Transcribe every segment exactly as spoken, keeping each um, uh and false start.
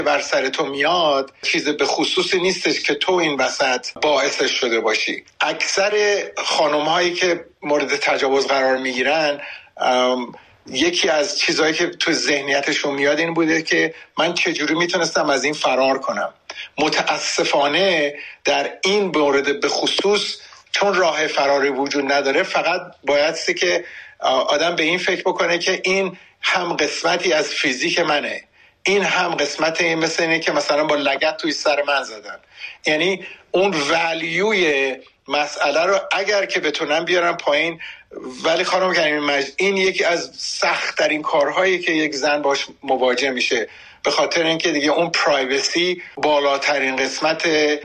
بر سر تو میاد چیز به خصوصی نیستش که تو این وسط باعثش شده باشی. اکثر خانم هایی که مورد تجاوز قرار میگیرن یکی از چیزهایی که تو ذهنیتشون میاد این بوده که من چجوری میتونستم از این فرار کنم. متاسفانه در این مورد به خصوص چون راه فراری وجود نداره، فقط بایدستی که آدم به این فکر بکنه که این هم قسمتی از فیزیک منه، این هم قسمت این مثل اینه که مثلا با لگد توی سر من زدن. یعنی اون ولیوی مسئله رو اگر که بتونن بیارن پایین. ولی خانم کریمی مجید، این یکی از سخت ترین کارهایی که یک زن باش مواجه میشه، به خاطر اینکه دیگه اون پرایوسی بالاترین قسمت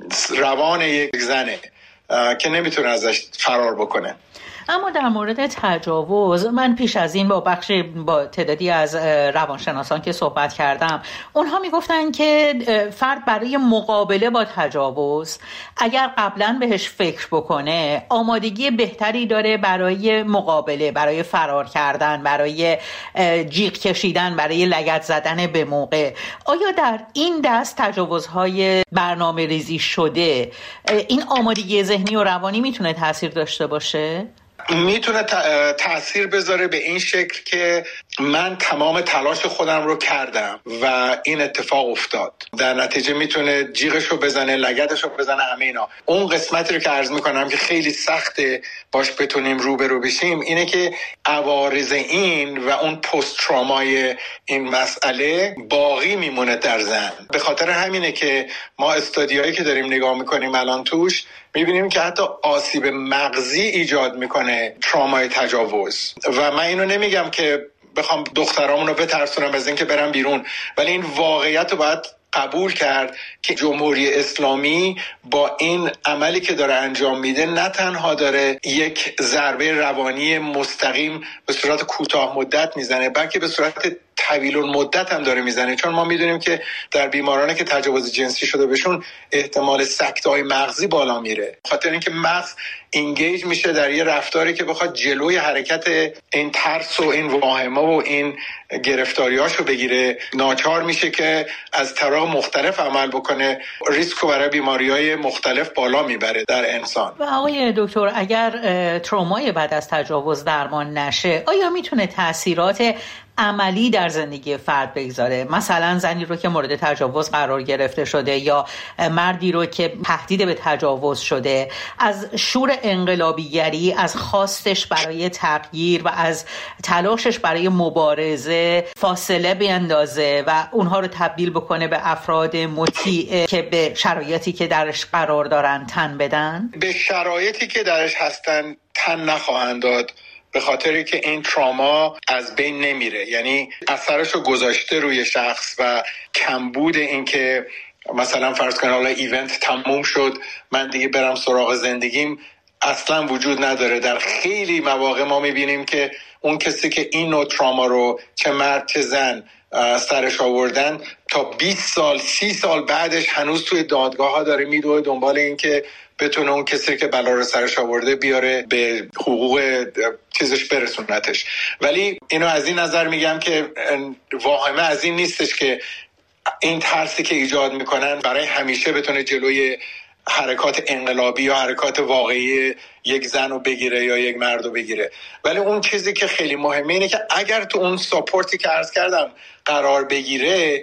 روان یک زنه که نمیتونه ازش فرار بکنه. اما در مورد تجاوز من پیش از این با بخش با تعدادی از روانشناسان که صحبت کردم، اونها میگفتن که فرد برای مقابله با تجاوز اگر قبلا بهش فکر بکنه آمادگی بهتری داره برای مقابله، برای فرار کردن، برای جیغ کشیدن، برای لگد زدن به موقع. آیا در این دست تجاوزهای برنامه ریزی شده این آمادگی ذهنی و روانی میتونه تاثیر داشته باشه؟ میتونه تأثیر بذاره به این شکل که من تمام تلاش خودم رو کردم و این اتفاق افتاد. در نتیجه میتونه جیغشو بزنه، لگدشو بزنه، همه اینا. اون قسمتی رو که عرض میکنم که خیلی سخته باش بتونیم روبرو بشیم اینه که عوارض این و اون پست ترامای این مسئله باقی میمونه در زن. به خاطر همینه که ما استادیایی که داریم نگاه میکنیم الان توش میبینیم که حتی آسیب مغزی ایجاد میکنه ترامای تجاوز. و من اینو نمیگم که بخوام دخترامونو بترسونم از این که برن بیرون، ولی این واقعیت رو باید قبول کرد که جمهوری اسلامی با این عملی که داره انجام میده نه تنها داره یک ضربه روانی مستقیم به صورت کوتاه مدت میزنه، بلکه به صورت طویل المدت هم داره میزنه. چون ما میدونیم که در بیمارانی که تجاوز جنسی شده بهشون احتمال سکته‌های مغزی بالا میره، خاطر اینکه مغز اینگیج میشه در یه رفتاری که بخواد جلوی حرکت این ترس و این واهمه و این گرفتاریاشو بگیره، ناچار میشه که از طرق مختلف عمل بکنه، ریسک رو برای بیماری‌های مختلف بالا میبره در انسان. و آقای دکتر، اگر ترومای بعد از تجاوز درمان نشه، آیا میتونه تاثیرات عملی در زندگی فرد بگذاره؟ مثلا زنی رو که مورد تجاوز قرار گرفته شده یا مردی رو که تهدید به تجاوز شده، از شور انقلابیگری، از خواستش برای تغییر و از تلاشش برای مبارزه فاصله بیندازه و اونها رو تبدیل بکنه به افراد مطیع که به شرایطی که درش قرار دارن تن بدن؟ به شرایطی که درش هستن تن نخواهند داد، به خاطری که این تراما از بین نمیره. یعنی اثرشو گذاشته روی شخص و کمبود این که مثلا فرض کن حالا ایونت تموم شد من دیگه برم سراغ زندگیم اصلا وجود نداره. در خیلی مواقع ما میبینیم که اون کسی که این نوع تراما رو چه مرد چه زن سرش آوردن تا بیست سال سی سال بعدش هنوز توی دادگاه ها داره میدوه دنبال این که بتونه اون کسی که بلا رو سرش آورده بیاره به حقوق چیزش برسونتش. ولی اینو از این نظر میگم که واهمه از این نیستش که این ترسی که ایجاد میکنن برای همیشه بتونه جلوی حرکات انقلابی یا حرکات واقعی یک زن رو بگیره یا یک مرد رو بگیره. ولی اون چیزی که خیلی مهمه اینه که اگر تو اون ساپورتی که عرض کردم قرار بگیره،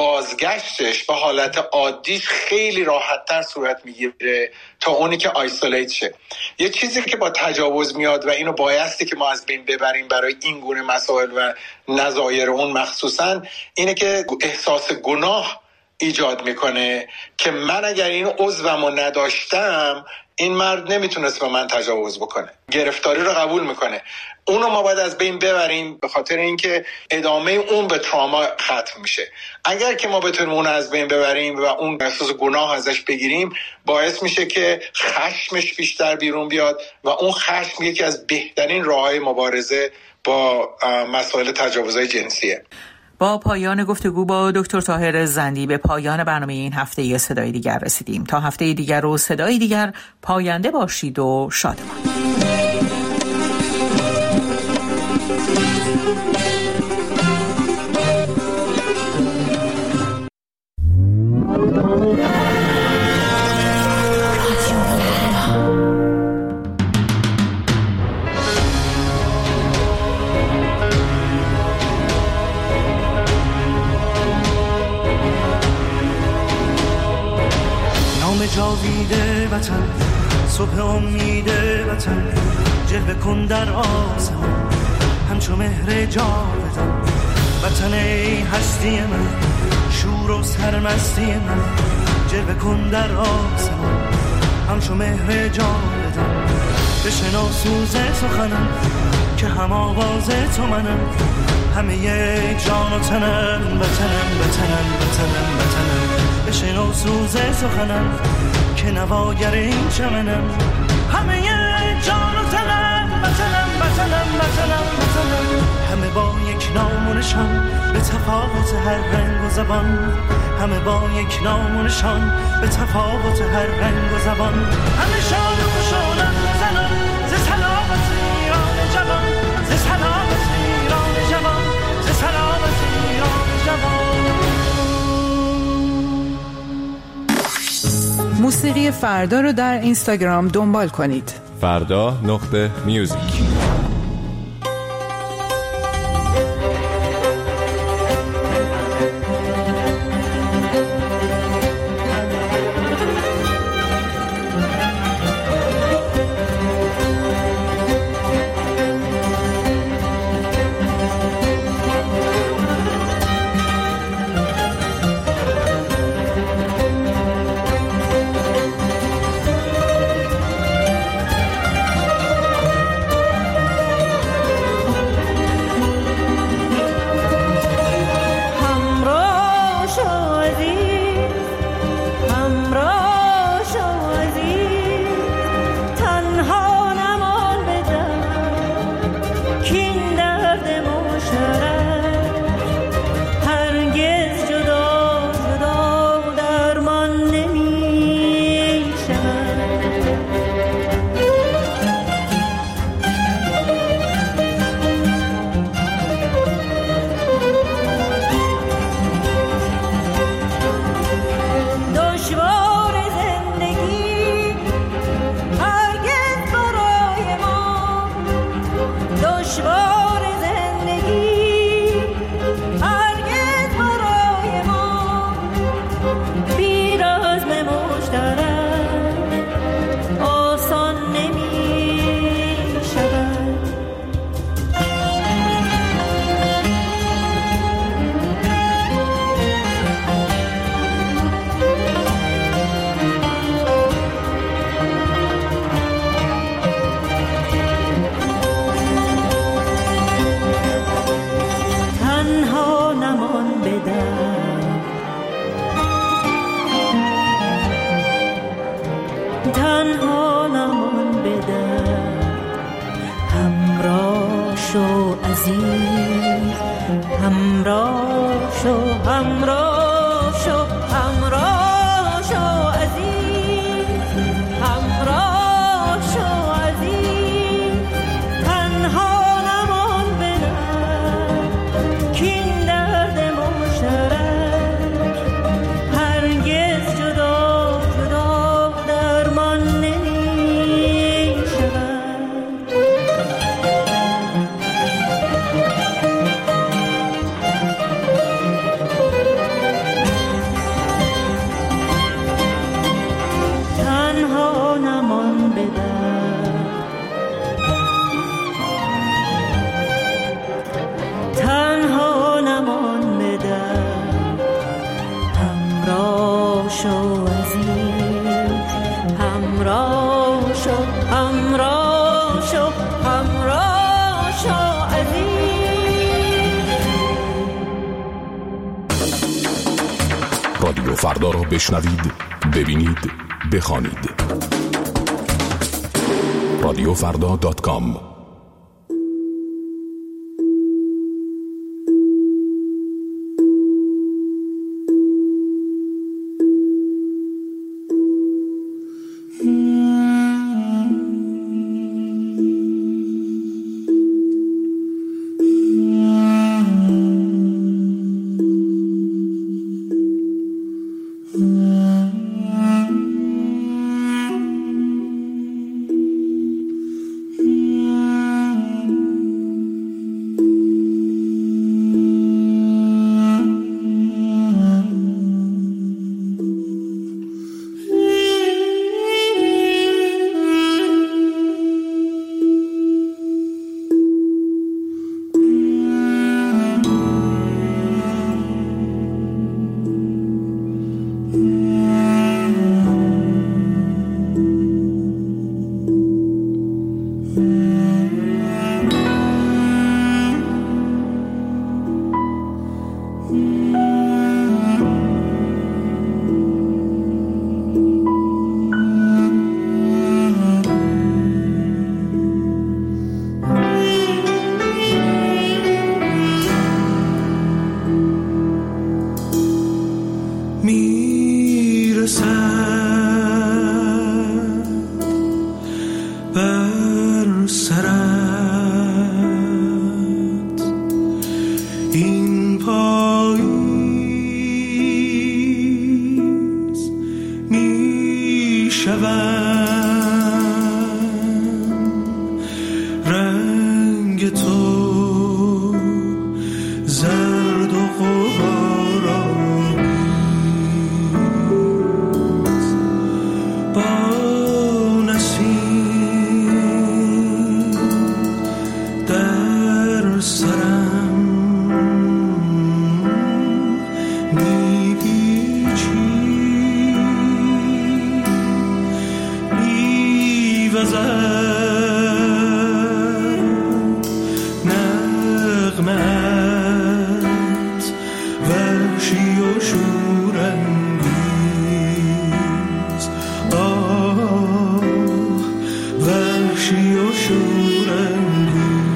بازگشتش به حالت عادیش خیلی راحت‌تر صورت میگیره تا اونی که آیسولیت شه. یه چیزی که با تجاوز میاد و اینو بایستی که ما از بین ببریم برای این گونه مسائل و نظایر اون مخصوصا، اینه که احساس گناه ایجاد میکنه که من اگر این عضومو نداشتم این مرد نمیتونست به من تجاوز بکنه، گرفتاری رو قبول میکنه. اونو ما باید از بین ببریم به خاطر اینکه ادامه اون به تراما ختم میشه. اگر که ما بتونیم اون از بین ببریم و اون احساس گناه ازش بگیریم، باعث میشه که خشمش بیشتر بیرون بیاد و اون خشم یکی از بهترین راههای مبارزه با مسائل تجاوزهای جنسیه. با پایان گفتگو با دکتر طاهر زندی به پایان برنامه این هفته یه صدای دیگر رسیدیم. تا هفته دیگر و صدای دیگر پاینده باشید و شادمان. جاویده وطن، صبح امید وطن، جلوه کن در آسمان همچو مهر جاودان. وطن ای هستی من، شور و سرمستی من، جلوه کن در آسمان همچو مهر جاودان. بشنو سوز سخنم که هم آواز تو منم، همه یک جان و تنم، وطنم وطنم وطنم وطنم. بشنو سوز سخنم که نواگر این چمنم، همه یک جان و تنم، وطنم وطنم وطنم وطنم. همه با یک نام و نشان به تفاوت هر رنگ و زبان، همه با یک نام و نشان به تفاوت هر رنگ و زبان. همه شاد و خوشحالم زنان ز سلامت ایران جوان، ز سلامت ایران جوان، ز سلامت ایران جوان. موسیقی فردا رو در اینستاگرام دنبال کنید. فردا نقطه میوزیک. رادیو فردا رو بشنوید، ببینید، بخوانید. رادیو فردا دات کام. بر سرت این پاییز می شوم رنگ تو زرد و غبارآمیز با نسیم در سرم میپیچی میوزد نغمت وحشی و شورانگیز آه وحشی و شورانگیز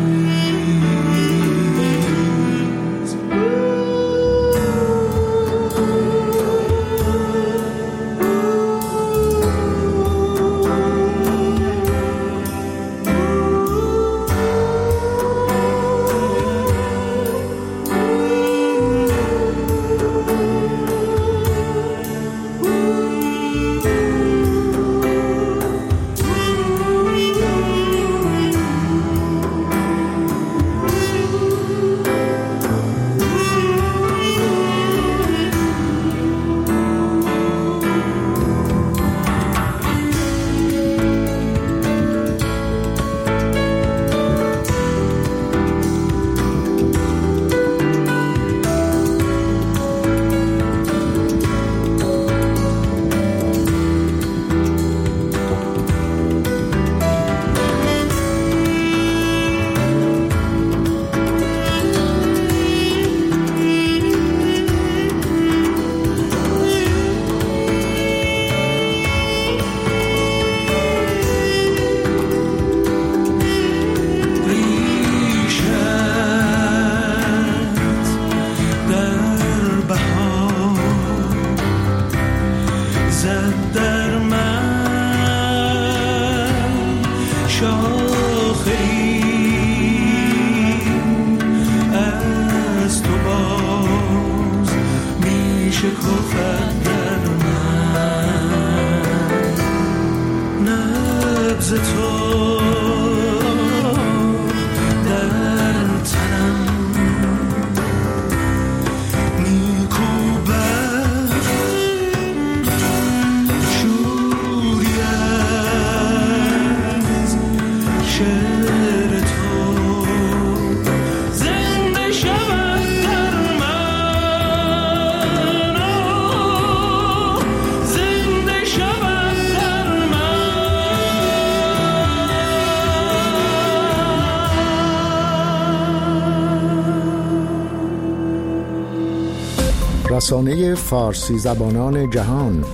رسانه فارسی زبانان جهان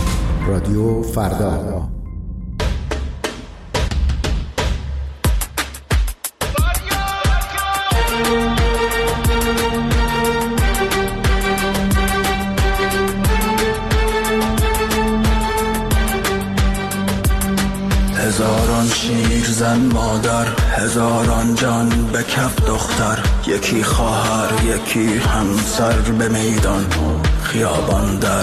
رادیو فردا. هزاران شیر زن مادر، هزاران جان به کف دختر، یکی خواهر یکی همسر به میدان خیابان در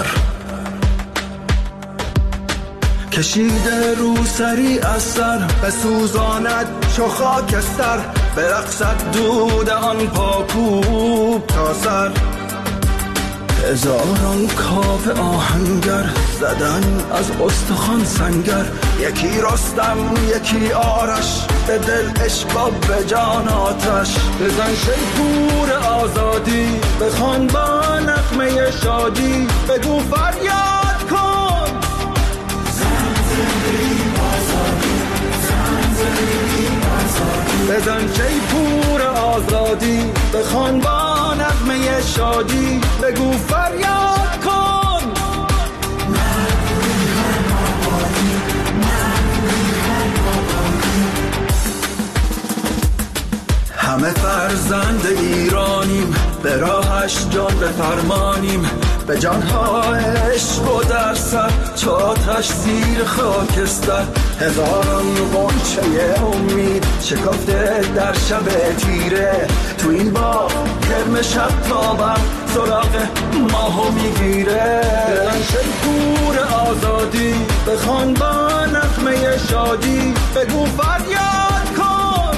کشیده رو سری از سر، به سوزاند چو خاکستر، برقصد دود آن پاکوب تا سر. هزاران کاوه آهنگر زدن از استخوان سنگر، یکی رستم یکی آرش، به دل عشق و به جان آتش. بزن شیپور آزادی، بخوان با نغمه شادی، بگو فریاد کن زن زندگی آزادی، زن زندگی آزادی. بزن شیپور آزادی، بخوان با نغمه شادی، بگو فریاد کن همه فرزند ایرانیم، به راهش جان بفرمانیم، به جانها عشق و در سر تو آتش زیر خاکستر، هزاران غنچه امید شکافته در شب تیره. تو این باغ گرم شب تابم سراغ ماهو میگیره. دلن شیپور آزادی بخوان با نغمه شادی، بگو فریاد کن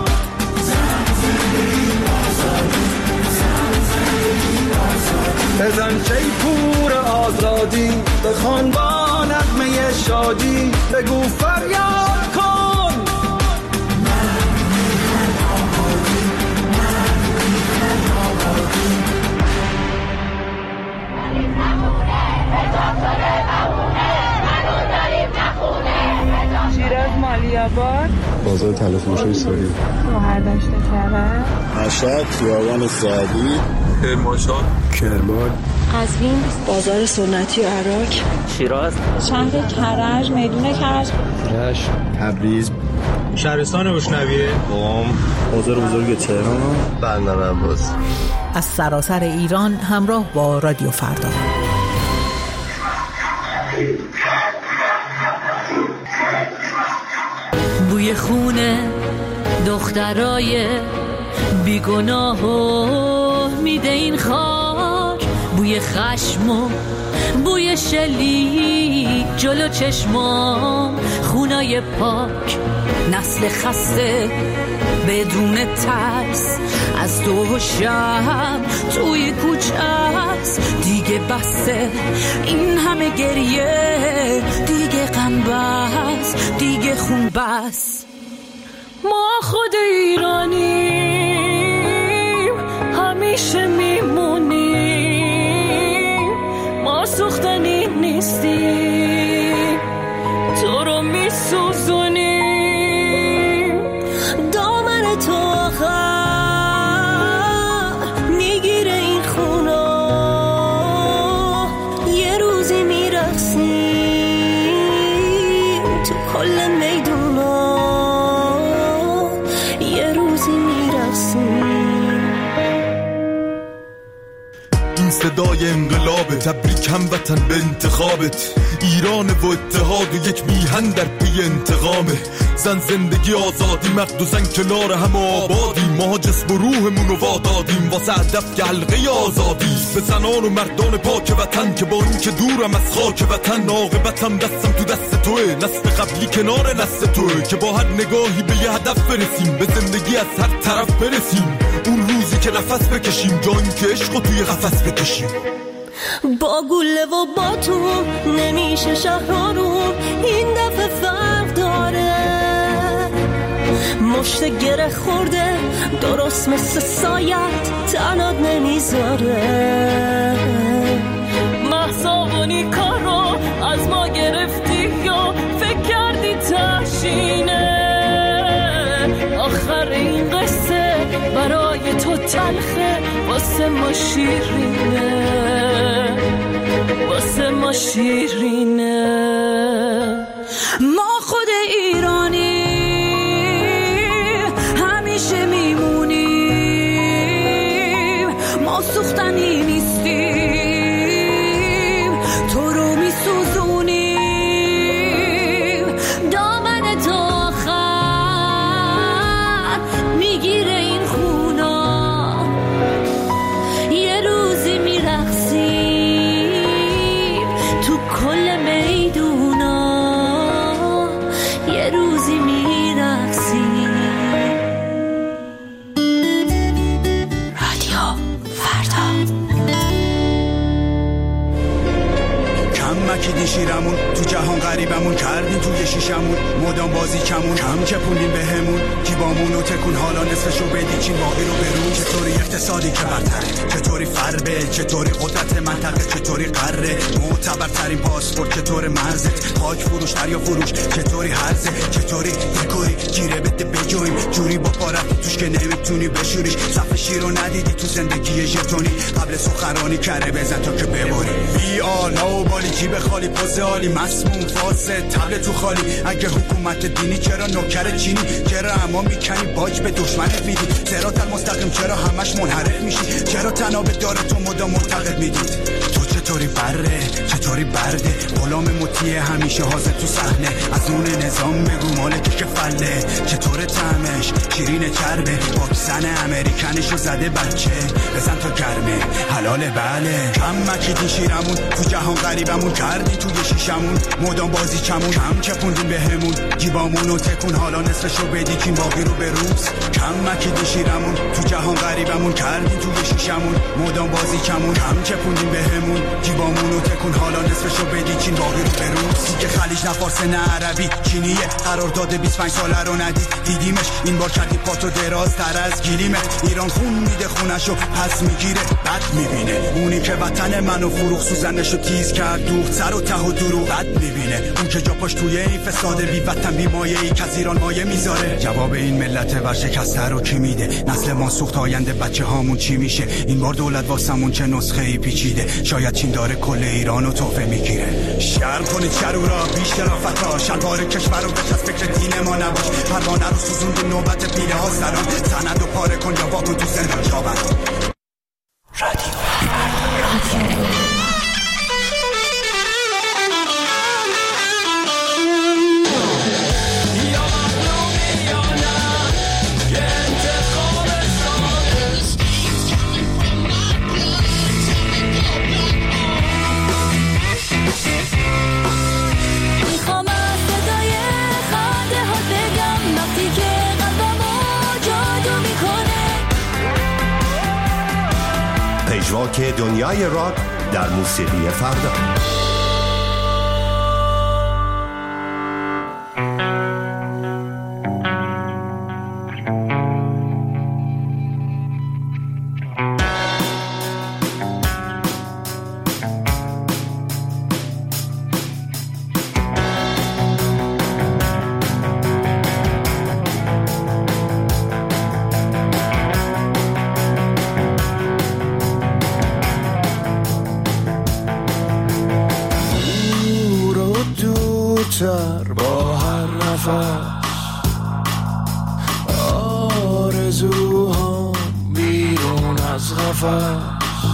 بزن شیپور آزادی بخوان با نغمه شادی، بگو فریاد کن. شیراز مالیاباد، بازار تلفروشی ساری، گوهر دشت کرد، مشهد خیابان سعدی، کرمانشاه، کرمان، قزوین، بازار سنتی و عراق، شیراز، شهر کرج، میدون کرج، رشت، تبریز، شهرستان روشنویه، قم، بازار بزرگ تهران، بندر عباس. از سراسر ایران همراه با رادیو فردا. بوی خونه دخترای بیگناه و میده این خاک، بوی خشم و بوی شلی جلو چشمام، خونای پاک، نسل خسته بدون ترس از دو شب توی کوچه است. دیگه بسه این همه گریه، دیگه غم بس، دیگه خون بس. ما خود ایرانیم همیشه میمونیم، ما سوختنی نیستیم تو رو میسوزونیم. دامن تو آخر میگیره این خونا، یه روزی میرقصیم تو کل میدونا، یه روزی میرقصیم. این صدای انقلاب تبریک هموطن به انتخابت، ایران و اتحاد و یک میهن در پی انتقامه. زن زندگی آزادی، مرد و زن کنار هم آبادیم، ما جسم و روحمون رو وادادیم واسه هدف که حلقه آزادی. به زنان و مردان پاک وطن که با این که دورم از خاک وطن، عاقبتم دستم تو دست توه، نسل قبلی کنار نسل توه، که با هر نگاهی به یه هدف برسیم، به زندگی از هر طرف برسیم. اون روزی که نفس بکشیم، جایی که عشقو توی قفس بکشیم. با گله و با تو نمیشه شهر رو، این دفعه فرق داره. مشت گره خورده درست مثل سایت تنات نمیذاره. محصابونی کارو از ما گرفتی یا فکر کردی تشینه. آخر این قصه برای تو تلخه، واسه ما شیرینه، واسه ما شیرینه. ما خود ایرانی همیشه میمونیم، ما سوختنی نیستیم تو رو میسوزونیم. دامن تو آخر میگیره این خونا، یه روزی میرقصیم تو کل میدونا، یه روزی میرقصیم. رادیو فردا. مکیدی شیرمون تو جهان غریبمون کردیم توی شیشمون، مدام بازی کمون کم چپونیم بهمون، جیبامون و تکون حالا نصفشو بدی چین باقی رو برون. چطوری اقتصادی که برتره، چطوری فربه، چطوری قدرت منطقه، چطوری قره، معتبرترین پاسپورت چطور مرزت، خاک فروش دریا فروش چطوری هرزه، چطوری دکوری گیره بده بجویم جوری با پارت توش که نمیتونی بشوریش. صف شیر رو ندیدی تو زندگی ژتونی، قبل سخنرانی کره بزن تا که ببری. بی آلا و بالی جیب خالی، پوز عالی مسموم فاسد تبل تو خالی. اگه حکومت دینی چرا نوکر چینی، چرا اما میکنی باج به دشمنت میدی. صراط المستقیم چرا همش منحرف میشی، چرا تناب داره تو مدام معتقد میدی. تو چه چطوری بره چطوری برده غلام مطیع همیشه حاضر تو صحنه از اون نظام بگو مالک که فله چطور طعمش شیرین چربه واکسن امریکنشو زده بچه بزن تا گرمه حلاله بله کم مکیدی شیرمون تو جهان غریبمون کردی توی شیشمون مدام بازی چمون کم چپوندیم بهمون جیبامونو تکون حالا نصفشو بدی کین باقی رو به روز کم مکیدی شیرمون تو جهان غریبمون کردی توی شیشمون مدام بازی چمون کم چپوندیم بهمون جیبامونو تکون حالا نصفشو بدی کین باقی رو به روز که خلیج نه فارس نه عربی چینیه قرارداد بیست و پنج ساله رو ندید دیدیمش این بار کردی پاتو دراز تر از گیریمت ایران خون میده خونشو پس میگیره بد میبینه اونی که وطن منو فروخ سوزنشو تیز کرد دوخت سر و ته و دروغ بد میبینه اون که جا پاش توی این فساد بی وطن بی مایه ای که از ایران مایه میذاره جواب این ملت ورشکسته رو کی میده نسل ما سوخت آینده بچه هامون چی میشه این بار دولت واسمون چه نسخه ای پیچیده شاید چین داره کل ایرانو تحفه میگیره شرم کنید شرورا بیش شرافتا شلوار کشور رو بچ از فکر دین ما نباش پروانه رو سوزوند نوبت پیله ها سران سند و پاره کن یا واکن تو زندان جابن رادیو رادیو پژواک دنیای راک در موسیقی فردا. با هر نفس آرزوها بیرون از قفس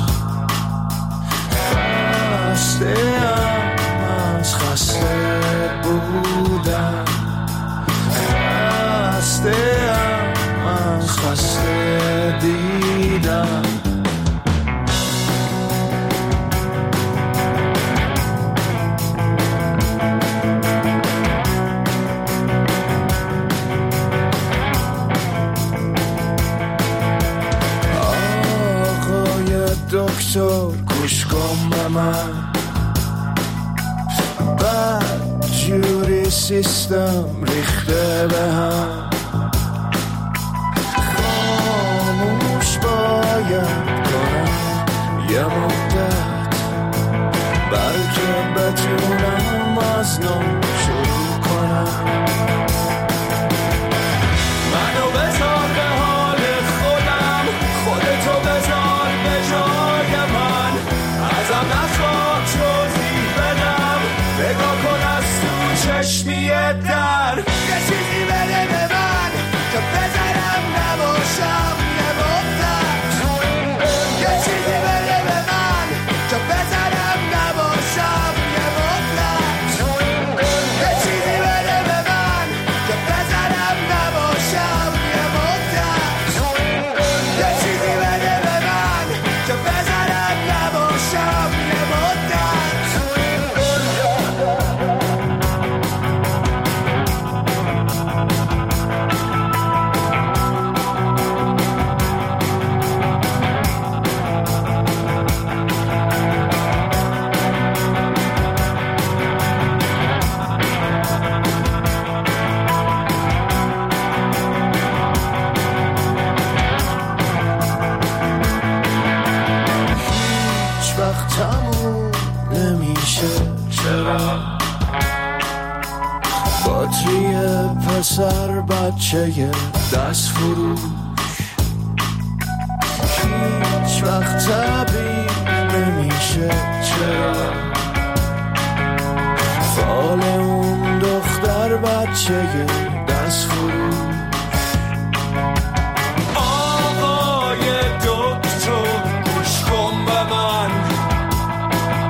خسته ام از خسته بودن خسته ام از خسته دیدن دکتر گوش کن به من بد جوری سیستم ریخته به هم خاموش باید کنم یه مدت بلکه بتونم از نو شروع کنم منو بذار به حال خودم خودتو بذار به جای من ازم نخواه توضیح بدم نگاه کن از تو چشمی در یه چیزی بده به من که بذارم نباشم یه مدت یه چیزی بده به من که بذارم نباشم یه مدت یه چیزی بده به من که بذارم نباشم یه مدت یه چیزی بده به من که بذارم نباشم یه مدت هیچ وقت تموم نمیشه چرا باتری پسر بچه دست فروش هیچ وقت طبیع نمیشه چرا فال اون دختر بچه دست فروش آقای دکتر گوش کن به من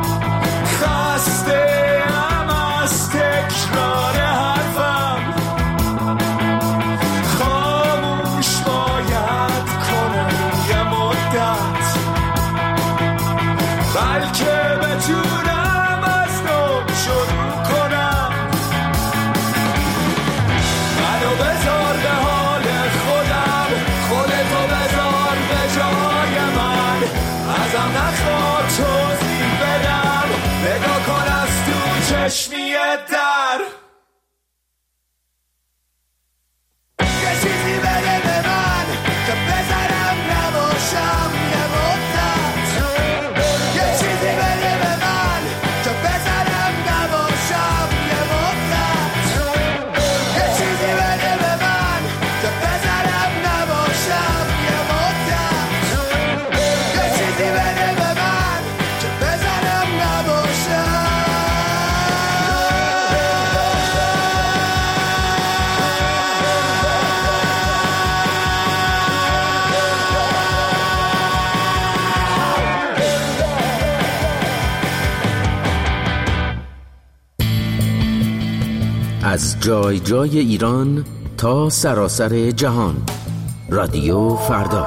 چشمی در یه چیزی بده به من که بزنم نباشم یه مدت یه چیزی بده به من که بزنم نباشم یه مدت یه چیزی بده به من که بزنم نباشم یه مدت یه چیزی بده به من که بزنم نباشم. از جای جای ایران تا سراسر جهان، رادیو فردا.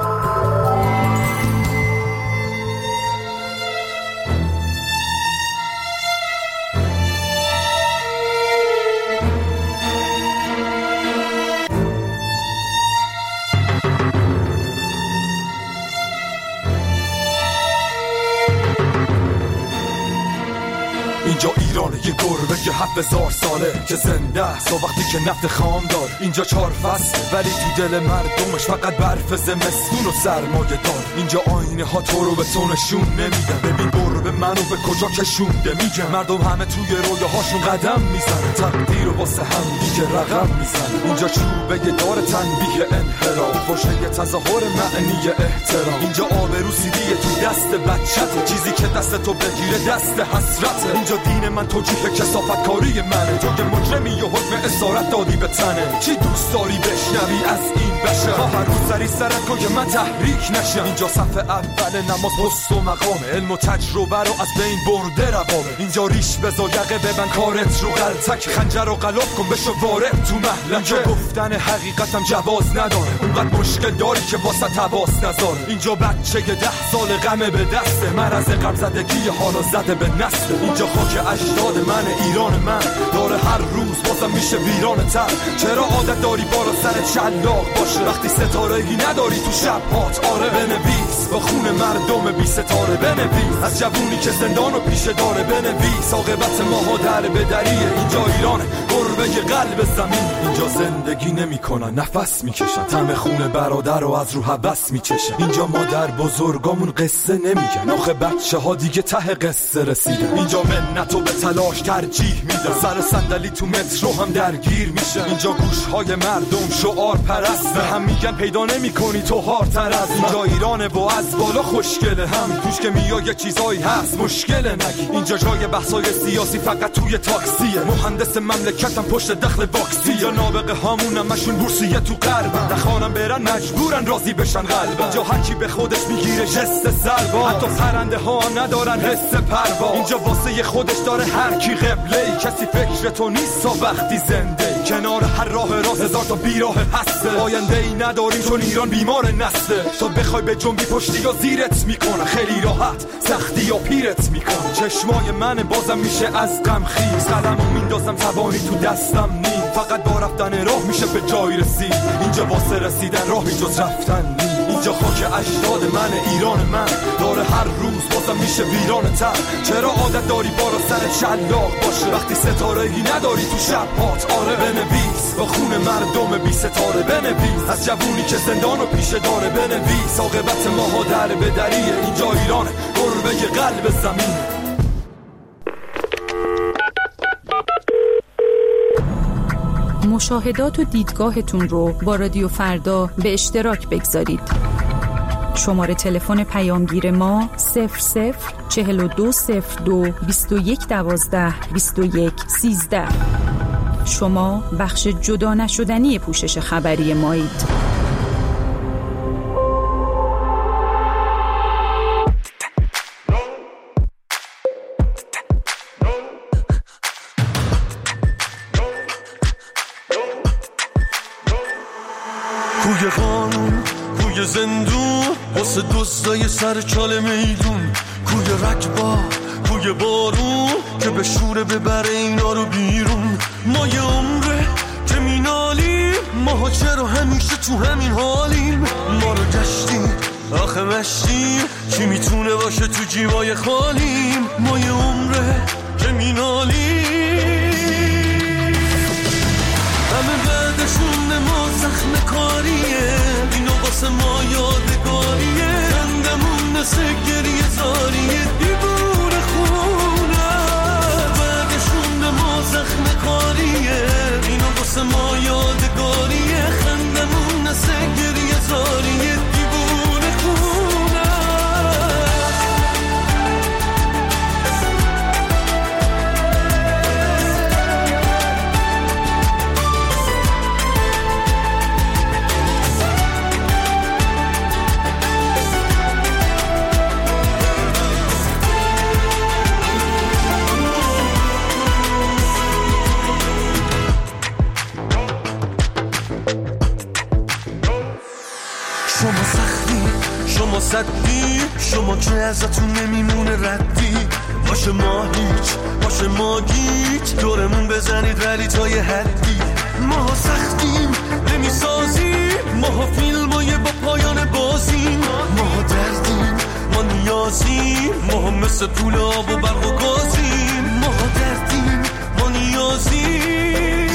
اینجا ایرانه، یه گربه که هفت هزار ساله که زنده است و وقتی که نفت خام دار. اینجا چهار فصل ولی تو دل مردمش فقط برف زمستون و سرمایه دار. اینجا آینه ها تو رو به تو نشون نمیدن. ببین گربه منو به کجا کشونده میگن. مردم همه توی رویاهاشون قدم میزنن، تقدیر و واسه هم دیگه رقم میزنن. اینجا چوبه دار تنبیه انحراف، فوشه تظاهر معنی احترام. اینجا آبرو سیدیه تو دست بچته، چیزی که دست تو بگیره دست حسرته. اینجا دین من توجیه کثافت کاری منه، تو که مجرمی و حکم اسارت دادی به تنه. چی دوست داری بشنوی از این بشر؟ هر روز سری سرت کن که من تحریک نشم. اینجا صف اول نماز پست و مقامه، علم و تجربه رو از بین برده روامه. اینجا ریش بزا یقه ببن کارت رو غلطک، خنجر رو غلاف کن بشو وارد تو محلکه. اینجا گفتن حقیقتم جواز نداره، اونقدر مشکل داری که واسه تواس نذاره. اینجا بچه که ده سال غمه به دسته، مرض غم زدگی حالا زده به نسل. اینجا خاک اجداد من، ایران من داره هر روز بازم میشه ویران تر. چرا عادت داری بالا سر شلاق باشه وقتی ستاره‌ای نداری تو شب هات؟ آره بنویس با خون مردم بی ستاره، بنویس از جوونی که زندان و پیشه داره، بنویس عاقبت ماها در به دریه. اینجا ایرانه، گربه قلب زمین. اینجا زندگی نمیکنن، نفس میکشن، طعم خون برادر رو از رو حبس میچشن. اینجا مادر بزرگامون قصه نمیگن، آخه بچه ها دیگه ته قصه رسیدن. اینجا منتو به تلاش ترجیح میدن، سر صندلی تو مترو هم درگیر میشن. اینجا گوشهای مردم شعار پرست، به هم میگن پیدا نمیکنی تو هارتر از. اینجا ایرانه و از بالا خوشگله، هم توش که میای یه چیزایی هست مشکله نگی. اینجا جای بحثای سیاسی فقط توی تاکسیه، مهندس مملکتم پشت دخل باکسی. یا نابغه هامونم مشون بورسیه تو غربن، دخانم برن مجبورن راضی بشن قلبن. اینجا هر کی به خودش میگیره جست سربا، حتی پرنده ها ندارن حس پروا. اینجا واسه خودش داره هر کی قبله، کسی فکر تو نیست تا وقتی زنده. کنار هر راه راست هزار تا بیراه هسته، آینده ای نداریم چون ایران بیمار نسته. تو بخوای به جنبی پشتی یا زیرت میکنه، خیلی راحت سختی یا پیرت میکنه. چشمای من بازم میشه از غم خیز، قلمو میندازم توانی تو دستم نیم. فقط با رفتن راه میشه به جای رسید، اینجا واسه رسیدن راهی جز رفتن نیم. اینجا خاک اجداد من، ایران من داره هر روز بازم میشه ویران تر. چرا عادت داری بالا سر شلاق باشه وقتی ستاره‌ای نداری تو شب هات؟ آره بنویس با خون مردم بی ستاره، بنویس از جوونی که زندان و پیشه داره، بنویس عاقبت ماها در به دریه. اینجا ایرانه، گربه قلب زمین. مشاهدات و دیدگاهتون رو با رادیو فردا به اشتراک بگذارید. شماره تلفن پیامگیر ما صفر صفر چهل و دو صفر دو بیست و یک دوازده بیست و یک سیزده. شما بخش جدا نشدنی پوشش خبری مایید. کوی قانون، کوی زندون، واسه دوستای سر چاله میدون. کوی رکبا، کوی بارون که به شوره ببره اینا رو بیرون. ما یه عمره که مینالیم، ماها چرا همیشه تو همین حالیم. ما رو گشتیم آخه مشتیم، کی میتونه باشه تو جیبای خالیم. ما یه عمره که مینالیم، واسه ما یادگاریه، خندمون نسه گریه زاریه، دیوونه خونه. شما سختی، شما صدی، شما که ازتون نمیمونه ردی. باشه ما هیچ، باشه ما گیج، دورمون بزنید ولی تا یه حدی. ما سختیم نمیسازیم، ما فیلمای با پایان بازیم. ما دردیم، ما نیازیم، ما مثل طول آب و برق و گازیم. ما دردیم، ما نیازیم،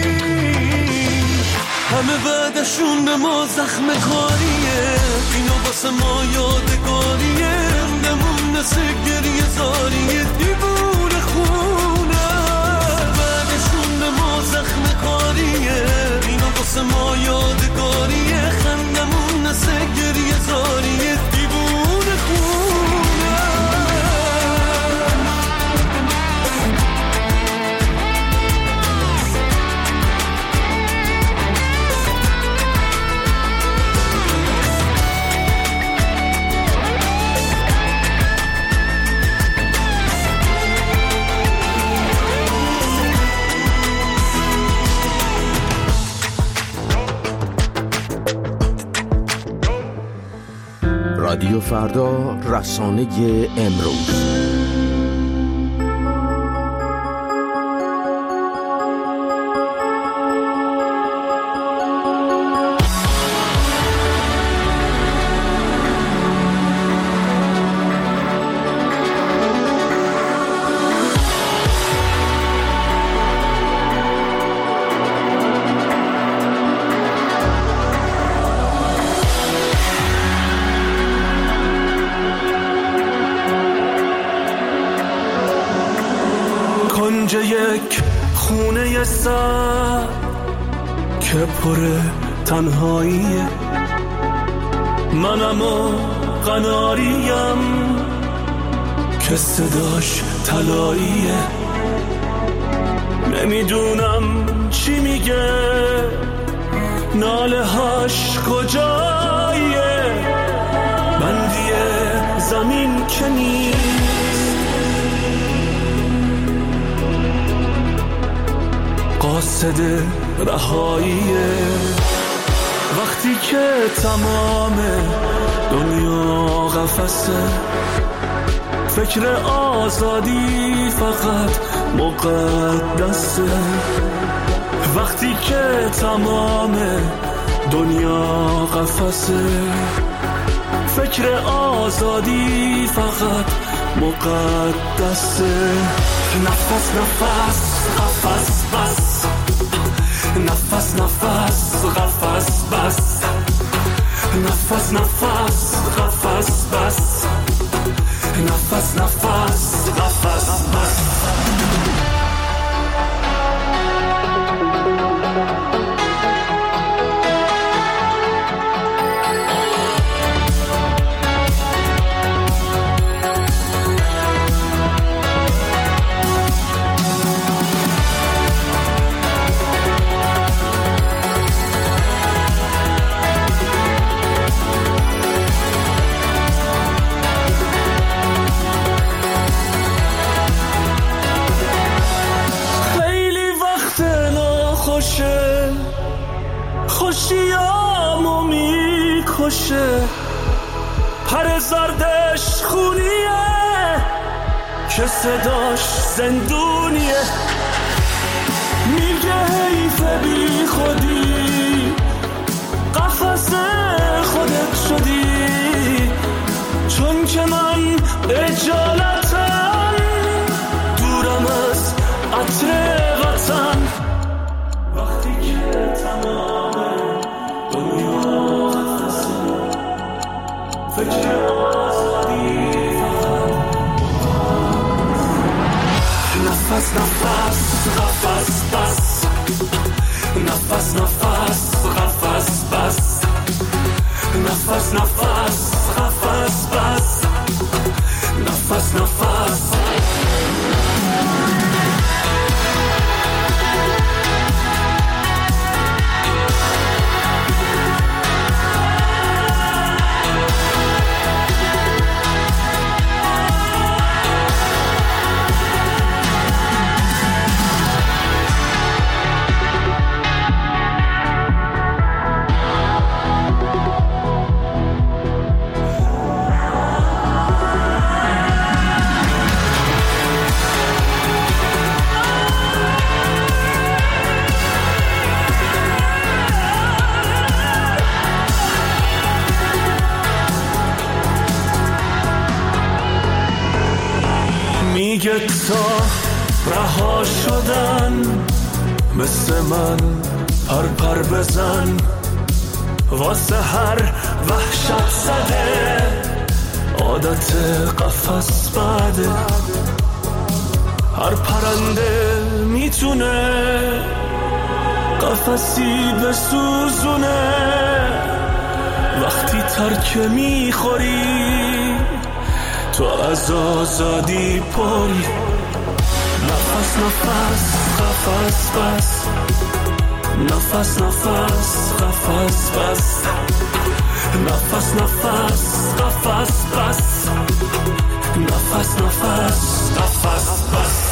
همه بعدشون به ما زخم کاریه. اینا واسه ما یادگاریه، نمون نسه گریه زاریه، دیوونه خونه. بعدشون به ما زخم کاریه، اینا واسه ما یادگاریه، خندمون نسه گریه زاریه، دیوونه خونه. رادیو فردا، رسانه امروز. یک خونه سر که پر تنهاییه، منم و قناریم که صداش طلاییه. نمیدونم چی میگه، ناله هاش کجاییه، بندی زمین که نیست، قاصد رهاییه. وقتی که تمام دنیا قفسه، فکر آزادی فقط مقدسه. وقتی که تمام دنیا قفسه، فکر آزادی فقط مقدسه. نفس نفس قفس بس، نفس نفس قفس بس، نفس نفس قفس بس، نفس نفس قفس بس. خوشیامو میکشه، پر زردش خونیه که صداش زندونیه. میگه حیف بی خودی، قفس خودت شدی، چون که من اجالتم دورم از عطر وطن. وقتی که تمام دنیا قفسه، فکر آزادی نفس نفس قفس بس، نفس نفس قفس بس نفس نفس قفس بس نفس نفس میگه تا رها شدن مثل من پر پر بزن واسه هر وحشت زده عادت قفس بده هر پرنده میتونه قفسی بسوزونه وقتی ترک میخوری تو از آزادی پری نفس نفس قفس بس نفس نفس قفس بس نفس نفس قفس بس نفس نفس قفس بس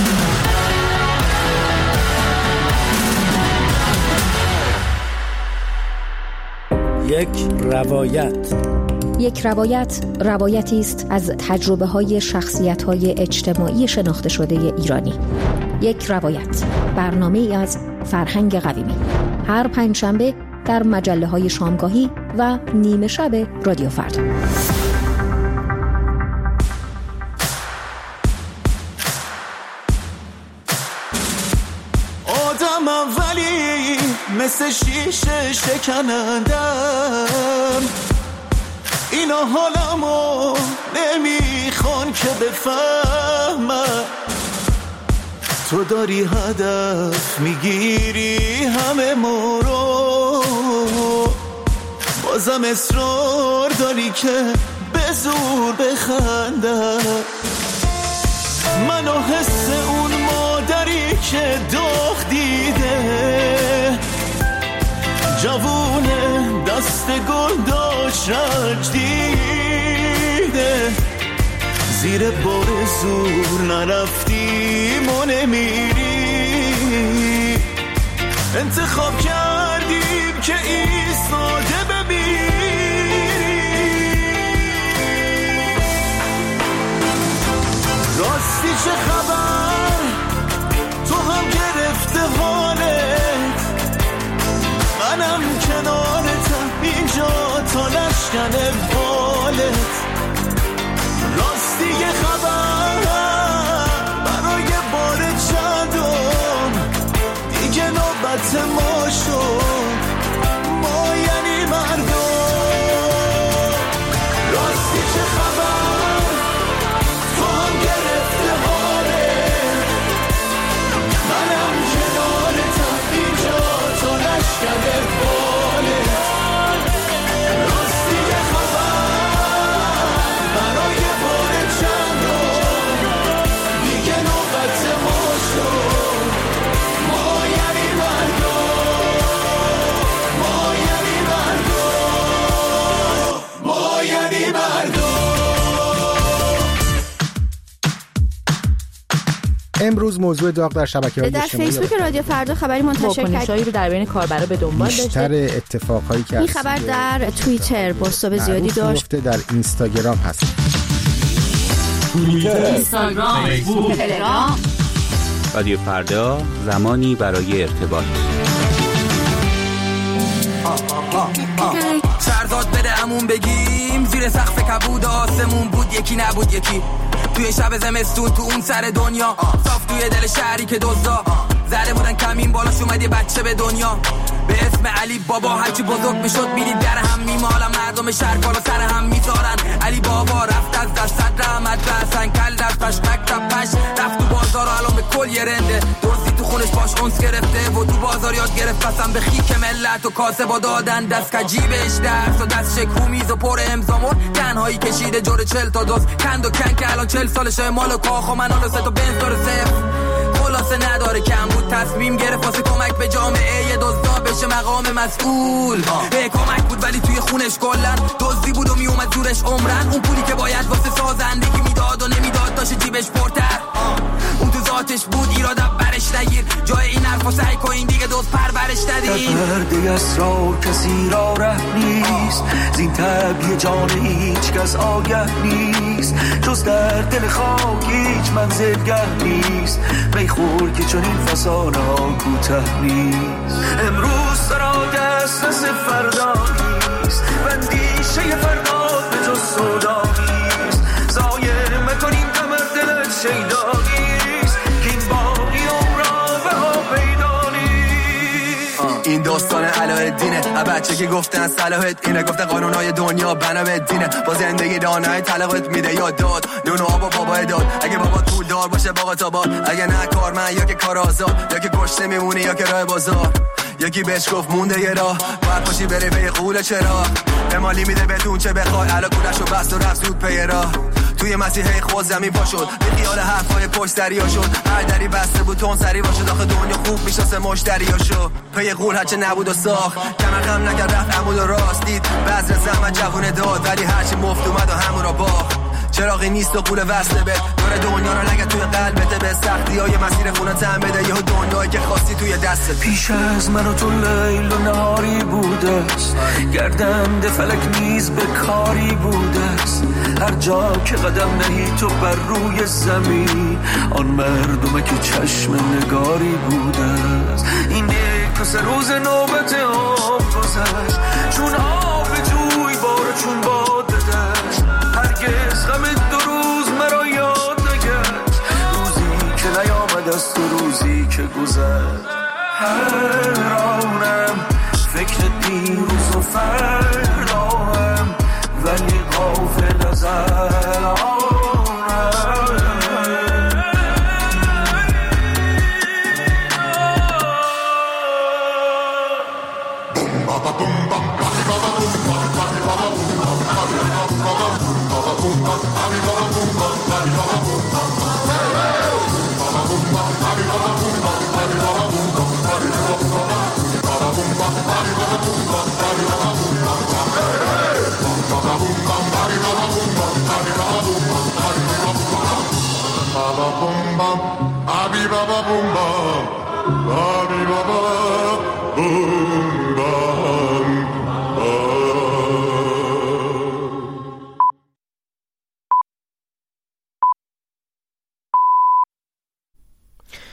یک روایت یک روایت روایتی است از تجربه‌های شخصیت‌های اجتماعی شناخته شده ایرانی. یک روایت برنامه‌ای از فرهنگ قویمی هر پنجشنبه در مجله‌های شامگاهی و نیمه شب رادیو فردا. آدم اولی مثل شیشه شکنندم اینا حالمو نمیخوان که بفهمم تو داری هدف میگیری همه مورو بازم اصرار داری که به زور بخندم منو حس اون مادری که داغ دیده جوونه دست گل داشت رنج دیده زیر بار زور نرفتیم و نمیری انتخاب کردیم که ایستاده بمیری راستی چه خبر تو هم گرفته حالت منم کنارتم اینجا تا نشکن بالت راستی یه خبر برای بار چندم دیگه نوبت ما شد ما یعنی مردم راستی چه خبر تو هم گرفته حالت منم کنارتم اینجا تا نشکن بالت راستی یه خبر برای بار چندم دیگه نوبت ما شد ما یعنی مردم ما یعنی مردم ما یعنی مردم. امروز موضوع داغ در شبکه‌های در اجتماعی فیسبوک رادیو فردا خبری منتشر کرد واکنش‌هایی رو در بین کاربرا به دنبال داشته. بیشتر اتفاقایی که این خبر در توییتر بازتاب زیادی داشت در اینستاگرام هست توییتر، اینستاگرام، فیسبوک، تلگرام. رادیو فردا زمانی برای ارتباط. سرداد بده همون بگیم زیر سقف کبود آسمون بود یکی نبود یکی توی شب زمستون تو اون سر دنیا صاف توی دل شهری که دزدا زده بودن کمین بالاش اومد یه بچه به دنیا به اسم علی بابا هرچی بزرگ میشد میدید در هم میمالن، مردم شهر بالا سر هم میذارن. علی بابا رفت از دست صد رحمت رسن، کل دستش مکتب پش رفت تو بازار و الان به کل یه رنده. درستی تو خونش باش اونس گرفته و تو بازار یاد گرفت قسم به خیک ملت و کاسه با دادن دست کجیبش درس و دست شکو میز و پر امضامون تنهایی کشیده جور چل تا دوست کند و کن که الان چل سالشه مال و کاخ و من حالا سه تا بنز داره صفر خلاصه نداره کم بود تصمیم گرفت واسه کمک به جامعه یه دزدا بشه مقام مسئول. به کمک بود ولی توی خونش کلن دزدی بود و میومد زورش عمرن. اون پولی که باید واسه سازندگی میداد و نمیداد داشت جیبش پرتر. اون تو ذاتش بود ایراد برش نگیر جای این حرفا سعی کن دیگه دوست پرورش ندید. پرده اسرار کسی را ره نیست، زین طبیع جان هیچ کس آگه نیست، جز در دل خاک هیچ منزلگه نیست. میخور که چون این فسانه ها کوته نیست. امروز سرا دست نس فردا نیست، بندیشه فردا به جز سودا نیست. زایه مکنیم کمر دلت شیدا نیست، که این باقی عمرا به ها پیدا نیست. این داستان علاءالدینه، بچه که گفتن صلاحت اینه، گفته قانونهای دنیا بنا به دینه، با زندگی دانای طلاقت میده یا داد نون و آب و بابا داد. اگه بابا پول دار باشه باقا تا باد، اگه نه کارمند یا که کار آزاد، یا که گشته میمونی یا که راه بازار. یکی بهش گفت مونده یه راه باید پاشی بره به قول چرا امالی میده بدون چه بخوای، علا کولش و بست و رفت زود پی راه. توی مسیحه خود زمین پا شد به خیال حرفای پشت دریا شد، هر دری بسته بود تون سری باشه داخل دنیا خوب میشناسه مشتریا شو. پی قول هرچه نبود و ساخت کمر خم نکرد رفت عمود و راست دید بذر زحمت جوونه داد، ولی هرچی مفت اومد و همون را باخت. چراغی نیست و قول وصله بد دور دنیا رو نگه توی قلبته، به سختی های مسیر خونه تن بده یه دنیایی که خواستی توی دستت. پیش از من و تو لیل و نهاری بوده است، گردنده فلک نیز به کاری بوده است. هر جا که قدم نهی تو بر روی زمین، آن مردمه که چشم نگاری بوده است. این یک تا سه روز نوبت آب گذشت، چون آب جوی بار چون باد دشت. هرگز غم دو روز مرا یاد نگشت، روزی که نیامد از تو روزی که گذشت. حیرانم فکر دیروز و فرداهم، ولی غافل از الان